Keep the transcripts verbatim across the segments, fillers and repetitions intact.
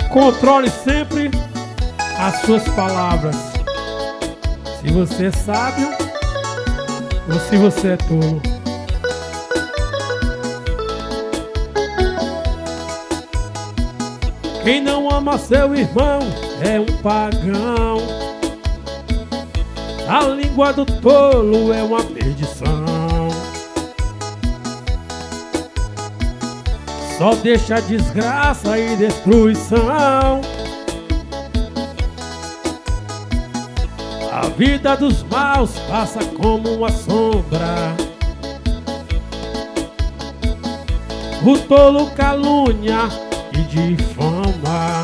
Controle sempre as suas palavras. Se você é sábio ou se você é tolo. Quem não ama seu irmão é um pagão. A língua do tolo é uma perdição. Só deixa desgraça e destruição. A vida dos maus passa como uma sombra. O tolo calúnia e difama.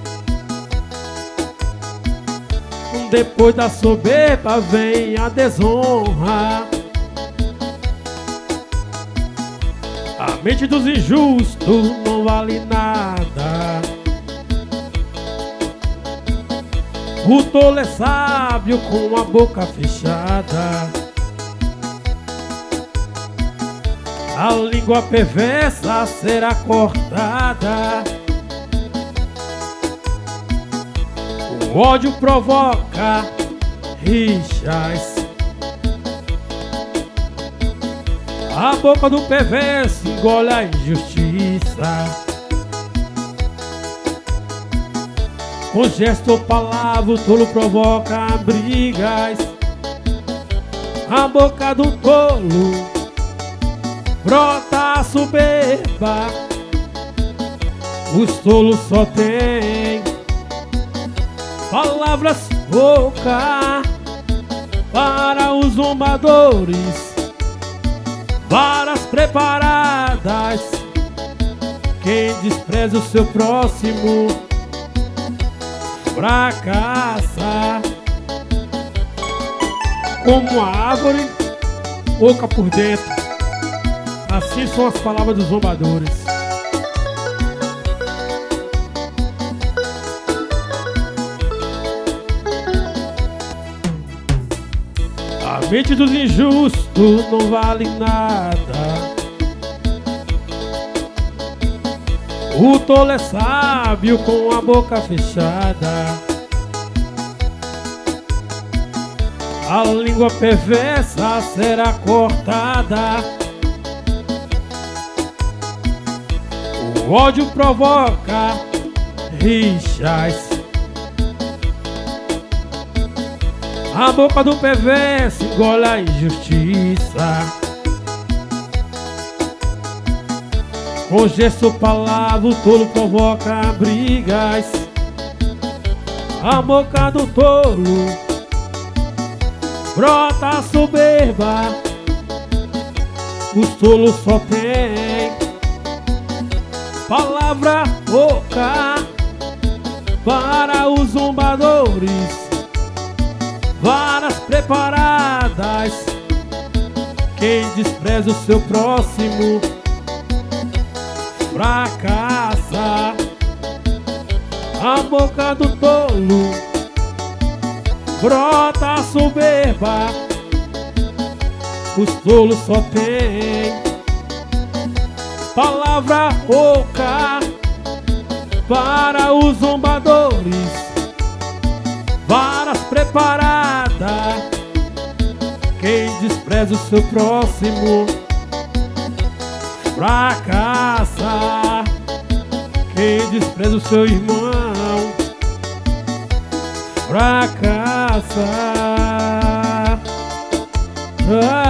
Depois da soberba vem a desonra. A mente dos injustos não vale nada. O tolo é sábio com a boca fechada. A língua perversa será cortada. O ódio provoca rixas. A boca do perverso engole a injustiça. Com gesto ou palavra o tolo provoca brigas. A boca do tolo brota a soberba. Os tolos só têm palavras poucas para os zombadores, varas preparadas. Quem despreza o seu próximo fracassa. Como uma árvore oca por dentro, assim são as palavras dos zombadores. A mente dos injustos não vale nada. O tolo é sábio com a boca fechada. A língua perversa será cortada. O ódio provoca rixas. A boca do perverso engole a injustiça. Com gesto ou palavra o tolo provoca brigas. A boca do tolo brota a soberba. Os tolos só têm palavra pouca para os zombadores, varas preparadas. Quem despreza o seu próximo fracassa. A boca do tolo brota a soberba. Os tolos só têm palavra oca para os zombadores, varas preparadas. Quem despreza o seu próximo fracassa. Quem despreza o seu irmão fracassa. Ah.